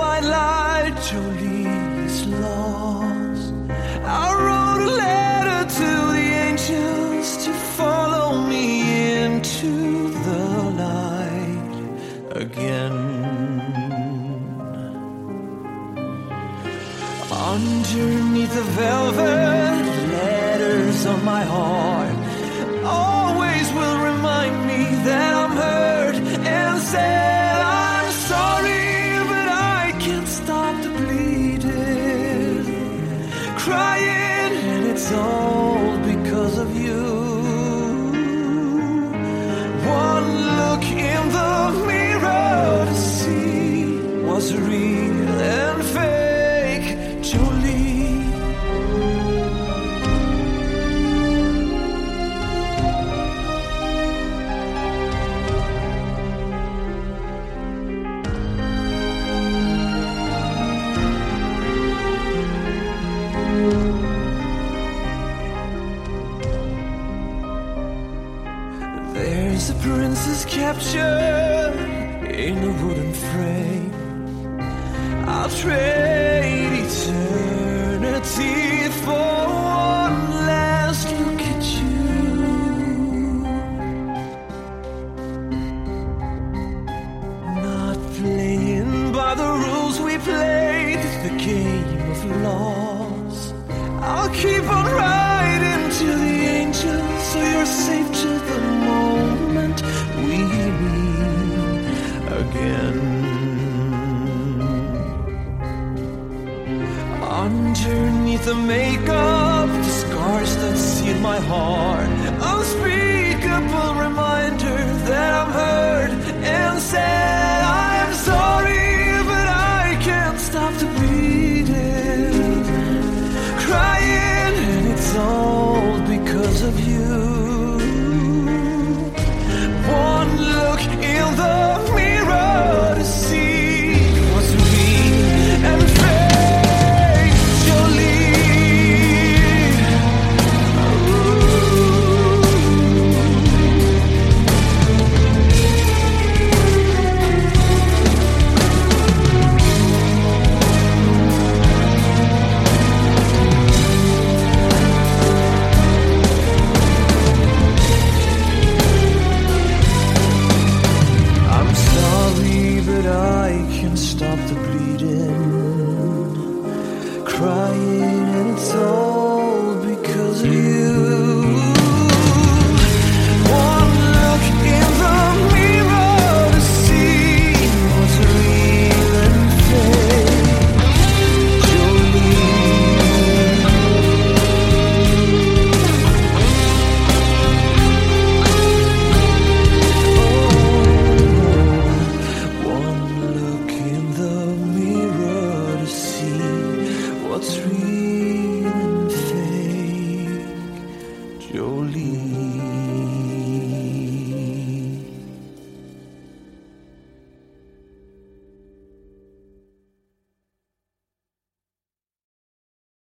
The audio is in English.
twilight, Jolie's lost. I wrote a letter to the angels to follow me into the light again. Underneath the velvet, letters on my heart always will remind me that I'm hurt, and said I'm sorry, but I can't stop the bleeding, crying, and it's all because of you. One look in the mirror to see what's real and fake, Jolie. There's a princess captured in a wooden frame. I'll trade eternity for one last look at you. Not playing by the rules we played, the game of loss. I'll keep on riding to the angels, so you're safe till the moment we meet again. Underneath the makeup, the scars that seal my heart, unspeakable reminder that I'm hurt, and said I'm sorry, but I can't stop the bleeding, crying, and it's all because of you. One look in the mirror to see what's real and fake, Jolie. I'm sorry, but I can't stop the bleeding, crying, and it's all